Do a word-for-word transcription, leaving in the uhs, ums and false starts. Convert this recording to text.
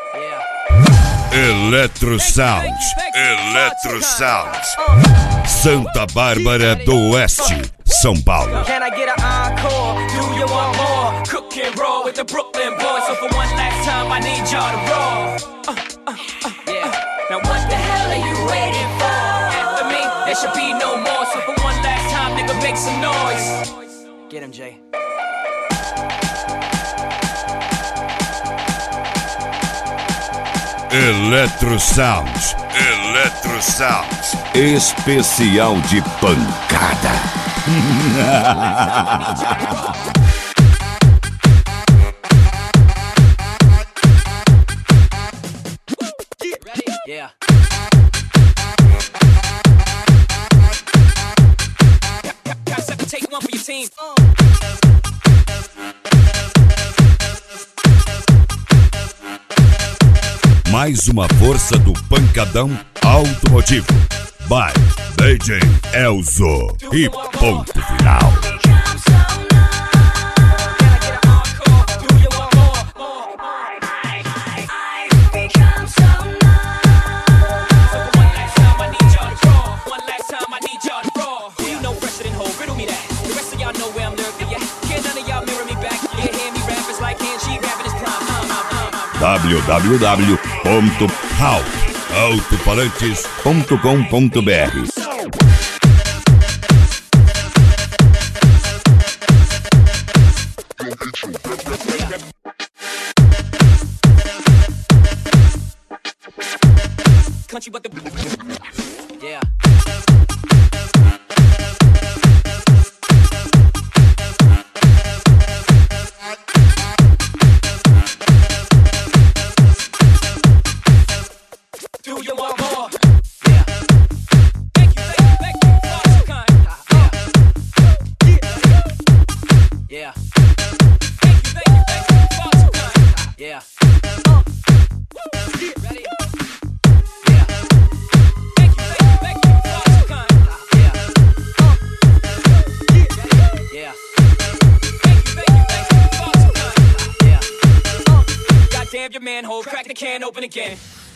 Electro Sounds, Electro Sounds, Santa Bárbara do Oeste, São Paulo. Can I get an encore? Do you want more? Cook and roll with the Brooklyn boys. So for one last time, I need y'all to roll. Uh, uh, uh, yeah. Now what the hell are you waiting for? After me, there should be no more. So for one last time, nigga, make some noise. Get him, Jay. Electro Sounds, Electro Sounds, especial de pancada. Yeah. Gotta take one for your team. Mais uma força do pancadão automotivo. By D J Elzo. E ponto final. w w w ponto how altofalantes ponto com ponto b r. Country but the yeah. Do you want more? Yeah. Thank you, thank you, thank you. Oh, so kind. Yeah. Yeah. Thank you, thank you, thank you. Oh, so kind. Yeah. Uh. Ready? Yeah. Thank you, thank you, thank you. Oh, so kind. Yeah. Uh. Yeah. Thank you, thank you, thank you. Oh, so kind. Yeah. Uh. Goddamn your manhole, crack the can open again.